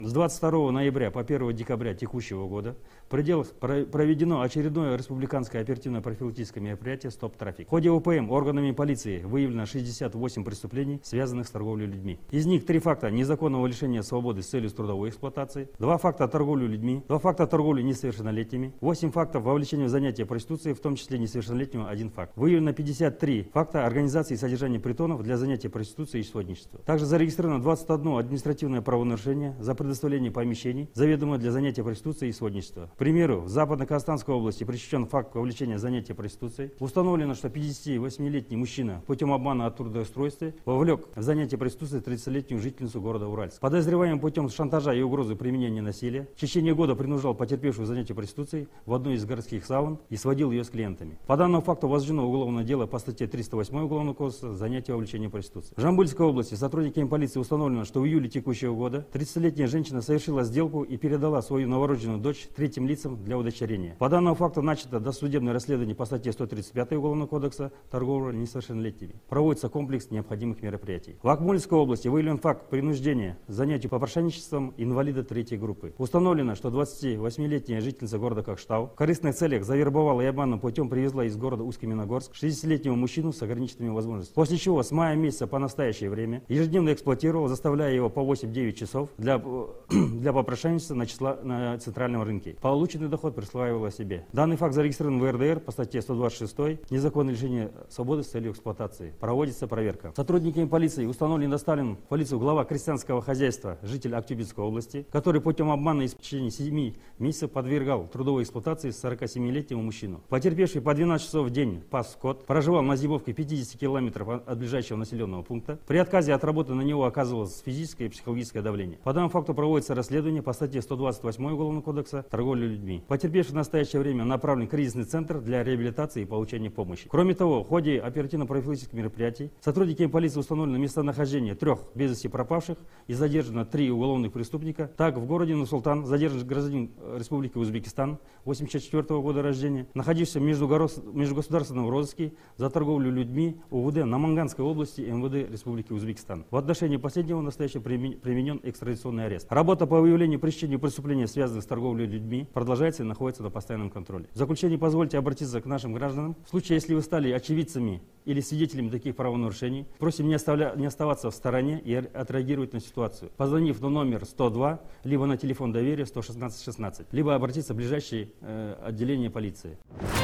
С 22 ноября по 1 декабря текущего года в пределах проведено очередное республиканское оперативно-профилактическое мероприятие «Стоп-трафик». В ходе ОПМ органами полиции выявлено 68 преступлений, связанных с торговлей людьми. Из них 3 факта незаконного лишения свободы с целью трудовой эксплуатации, 2 факта торговли людьми, 2 факта торговли несовершеннолетними, 8 фактов вовлечения в занятия проституцией, в том числе несовершеннолетнего 1 факт. Выявлено 53 факта организации и содержания притонов для занятия проституцией и сводничества. Также зарегистрировано 21 административное правонарушение за предоставление помещений, заведомо для занятия проституцией и сводничества. К примеру, в Западно-Казахстанской области пресечен факт вовлечения в занятия проституцией. Установлено, что 58-летний мужчина путем обмана о трудоустройстве вовлек в занятие проституцией 30-летнюю жительницу города Уральск. Подозреваемый путем шантажа и угрозы применения насилия в течение года принуждал потерпевшую в занятие проституцией в одну из городских саун и сводил ее с клиентами. По данному факту возбуждено уголовное дело по статье 308 Уголовного кодекса «Занятие вовлечения в проституцию». В Жамбыльской области сотрудниками полиции установлено, что в июле текущего года 30-летняя женщина совершила сделку и передала свою новорожденную дочь третьим лицам для удочерения. По данному факту начато досудебное расследование по статье 135 Уголовного кодекса «Торговля несовершеннолетними». Проводится комплекс необходимых мероприятий. В Акмольской области выявлен факт принуждения к занятию попрошайничеством инвалида 3-й группы. Установлено, что 28-летняя жительница города Кокштау в корыстных целях завербовала и обманным путем привезла из города Усть-Каменогорск 60-летнего мужчину с ограниченными возможностями. После чего с мая месяца по настоящее время ежедневно эксплуатировала, заставляя его по 8-9 часов для попрошайничества на центральном рынке. Полученный доход присваивала себе. Данный факт зарегистрирован в РДР по статье 126 «Незаконное лишение свободы с целью эксплуатации». Проводится проверка. Сотрудниками полиции установлен и доставлен в полицию глава крестьянского хозяйства, житель Актюбинской области, который путем обмана и в течение 7 месяцев подвергал трудовой эксплуатации 47-летнего мужчину. Потерпевший по 12 часов в день пас скот, проживал на зимовке 50 километров от ближайшего населенного пункта. При отказе от работы на него оказывалось физическое и психологическое давление. По данному факту проводится расследование по статье 128 Уголовного кодекса «Торговля людьми». Потерпевший в настоящее время направлен в кризисный центр для реабилитации и получения помощи. Кроме того, в ходе оперативно-профилактических мероприятий сотрудниками полиции установлено местонахождение 3 без вести пропавших и задержано 3 уголовных преступника. Так, в городе Нур-Султан задержан гражданин Республики Узбекистан 1984 года рождения, находившийся в межгосударственном розыске за торговлю людьми УВД Наманганской области МВД Республики Узбекистан. В отношении последнего в настоящее применен экстрадиционный арест. Работа по выявлению и пресечению преступлений, связанных с торговлей людьми, продолжается и находится на постоянном контроле. В заключение позвольте обратиться к нашим гражданам. В случае, если вы стали очевидцами или свидетелями таких правонарушений, просим не оставаться в стороне и отреагировать на ситуацию, позвонив на номер 102, либо на телефон доверия 116 16, либо обратиться в ближайшее отделение полиции.